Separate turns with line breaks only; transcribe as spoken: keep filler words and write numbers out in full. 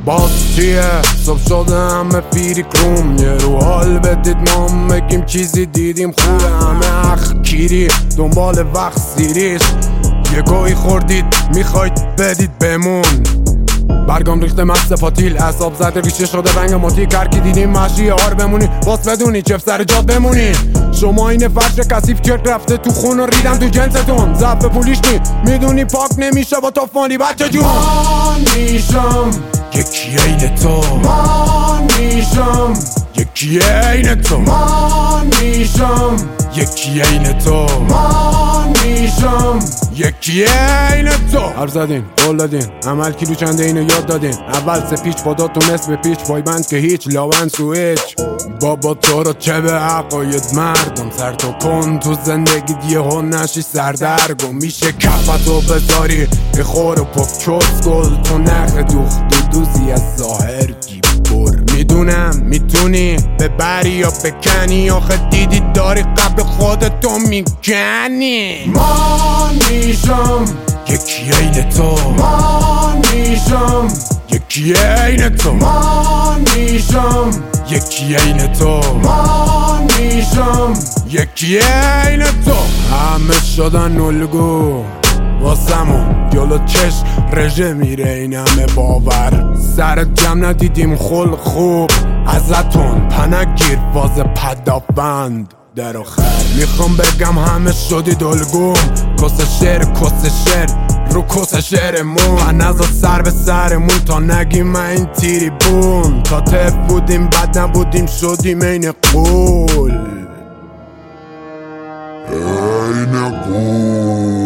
باز چیه صبح شده همه فیری کروم یه رو حال بدید ما هم بگیم چیزی دیدیم خوبه همه اخ کیری دنبال وقت سیریش یه گویی خوردید میخواید بدید بمون برگام ریخته مست پاتیل اعصاب زده ریشه شده رنگ ماتی کرکی دیدیم مشی هار بمونی باز بدونی چف سر جاد بمونی شما این فرش کثیف چک رفته تو خون و ریدم تو جنستون ضعف پولیش نی میدونی پاک نمیشه با تو فانی بچه جون من میشم یکی عین تو من میشم یکی عین تو من میشم یکی عین تو من میشم یکی عین تو حرف زدین قول دادین عمل کیلو چنده اینو یاد دادین اول سه پیچ پادا تو نصف پیچ پای بند که هیچ لاون سویچ بابا تو رو چه به عقاید مردم سر تو کن تو زندگی یه ها نشی سردرگم میشه کفتو بذاری یه خور و پف چوز گل تو نخ دوخت دو دوزی از ظاهر گیبور میدونم میتونی ببری یا بکنی آخه دیدی داری قبل خودتو میکنی من میشم یکی عین تو من میشم یکی عین تو من میشم یکی عین تو من میشم یکی عین تو همه شدن الگو واسمون جلو چش رژه میره این همه باور سر جمع ندیدیم خل خوب ازتون پنگیر باز پدافند در آخر میخوام بگم همه شدید الگوم کس شعر کس شعر رو کس شعرمون پنزا سر به سرمون تا نگیم من این تیری بون تا تف بودیم بد نبودیم شدیم این قول این قول